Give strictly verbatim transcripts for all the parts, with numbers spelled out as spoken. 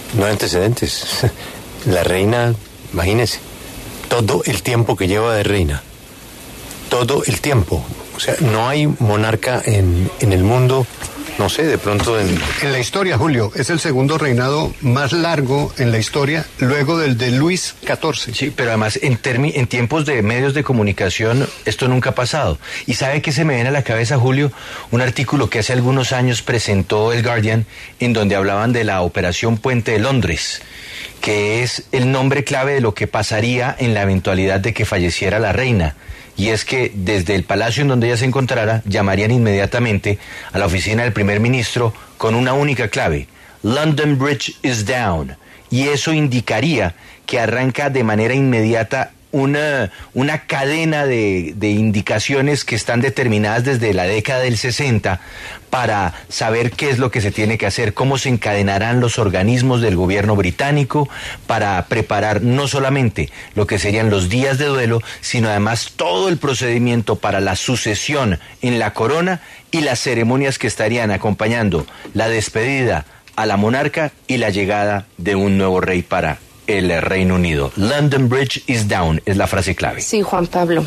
No hay antecedentes. La reina, imagínese, todo el tiempo que lleva de reina. Todo el tiempo. O sea, no hay monarca en, en el mundo, no sé, de pronto en... En la historia, Julio, es el segundo reinado más largo en la historia, luego del de Luis catorce. Sí, pero además en, termi- en tiempos de medios de comunicación esto nunca ha pasado. ¿Y sabe qué se me viene a la cabeza, Julio? Un artículo que hace algunos años presentó el Guardian, en donde hablaban de la Operación Puente de Londres, que es el nombre clave de lo que pasaría en la eventualidad de que falleciera la reina. Y es que desde el palacio en donde ella se encontrara, llamarían inmediatamente a la oficina del primer ministro con una única clave: London Bridge is down. Y eso indicaría que arranca de manera inmediata una, una cadena de, de indicaciones que están determinadas desde la década del sesenta para saber qué es lo que se tiene que hacer, cómo se encadenarán los organismos del gobierno británico para preparar no solamente lo que serían los días de duelo, sino además todo el procedimiento para la sucesión en la corona y las ceremonias que estarían acompañando la despedida a la monarca y la llegada de un nuevo rey para el Reino Unido. London Bridge is down es la frase clave. Sí, Juan Pablo.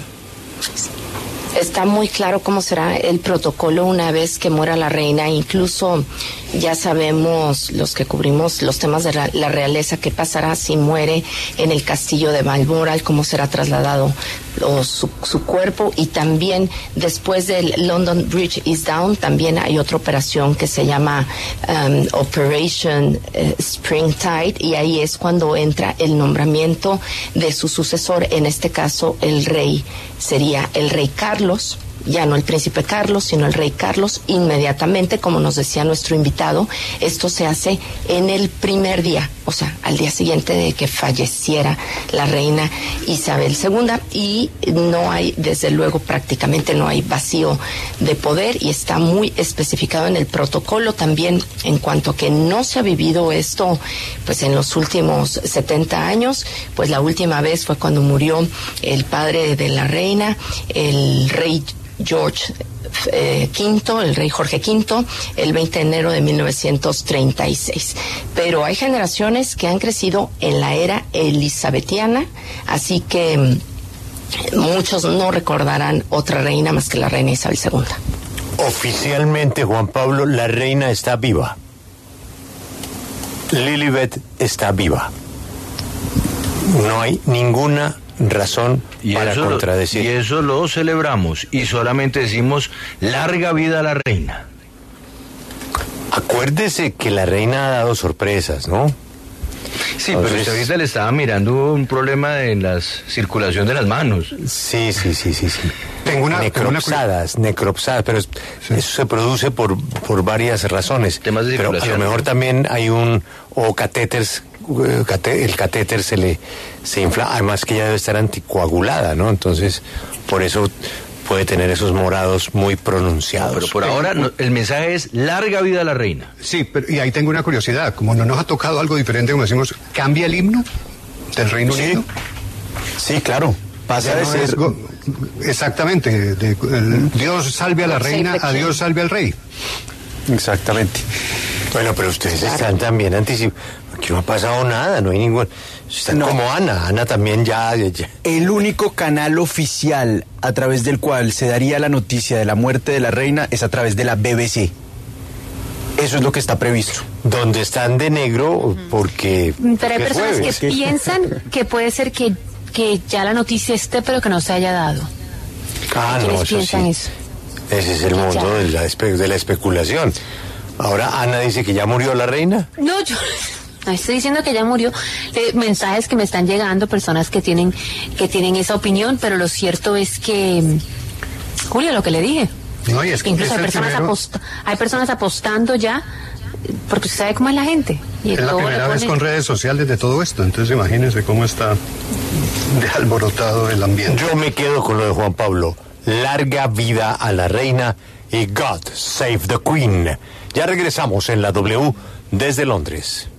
Está muy claro cómo será el protocolo una vez que muera la reina. Incluso ya sabemos, los que cubrimos los temas de la, la realeza, qué pasará si muere en el castillo de Balmoral, cómo será trasladado o su, su cuerpo. Y también después del London Bridge is down, también hay otra operación que se llama um, Operation uh, Springtide, y ahí es cuando entra el nombramiento de su sucesor. En este caso el rey sería el rey Carlos, ya no el príncipe Carlos, sino el rey Carlos. Inmediatamente, como nos decía nuestro invitado, esto se hace en el primer día, o sea, al día siguiente de que falleciera la reina Isabel segunda, y no hay, desde luego, prácticamente no hay vacío de poder, y está muy especificado en el protocolo también en cuanto a que no se ha vivido esto pues en los últimos setenta años. Pues la última vez fue cuando murió el padre de la reina, el rey George eh, quinto, el rey Jorge quinto, el veinte de enero de mil novecientos treinta y seis. Pero hay generaciones que han crecido en la era elizabetiana, así que mm, muchos no recordarán otra reina más que la reina Isabel segunda. Oficialmente, Juan Pablo, la reina está viva. Lilibet está viva. No hay ninguna razón y para eso contradecir. Lo, y eso lo celebramos y solamente decimos larga vida a la reina. Acuérdese que la reina ha dado sorpresas, ¿no? Sí, Entonces, pero usted ahorita le estaba mirando un problema en la circulación de las manos. Sí, sí, sí, sí, sí. Tengo una necropsadas, una... necropsadas, pero sí. Eso se produce por, por varias razones. Temas de pero a lo mejor también hay un, o catéteres, el catéter se le, se infla, además que ella debe estar anticoagulada, ¿no? Entonces, por eso puede tener esos morados muy pronunciados. No, pero por ahora no, el mensaje es larga vida a la reina. Sí, pero y ahí tengo una curiosidad, como no nos ha tocado algo diferente, como decimos, ¿cambia el himno del Reino sí. Unido? Sí, claro. Pasa de ser... Go... Exactamente, de, el, Dios salve a la reina, a Dios salve al rey. Exactamente. Bueno, pero ustedes claro. están también anticipados. Aquí no ha pasado nada, no hay ningún... Están no. como Ana, Ana también ya, ya... El único canal oficial a través del cual se daría la noticia de la muerte de la reina es a través de la B B C. Eso es lo que está previsto. Donde están de negro porque... Pero hay personas jueves. que piensan que puede ser que, que ya la noticia esté, pero que no se haya dado. Ah, no, eso sí. Eso? Ese es el mundo de la, espe de la especulación. Ahora Ana dice que ya murió la reina. No, yo... No estoy diciendo que ya murió, eh, mensajes que me están llegando, personas que tienen que tienen esa opinión, pero lo cierto es que, Julio, lo que le dije, no, y es que incluso es hay personas, primero... apost hay personas apostando ya, porque usted sabe cómo es la gente. Y es la primera vez con redes sociales de todo esto, entonces imagínense cómo está de alborotado el ambiente. Yo me quedo con lo de Juan Pablo, larga vida a la reina y God save the Queen. Ya regresamos en la W desde Londres.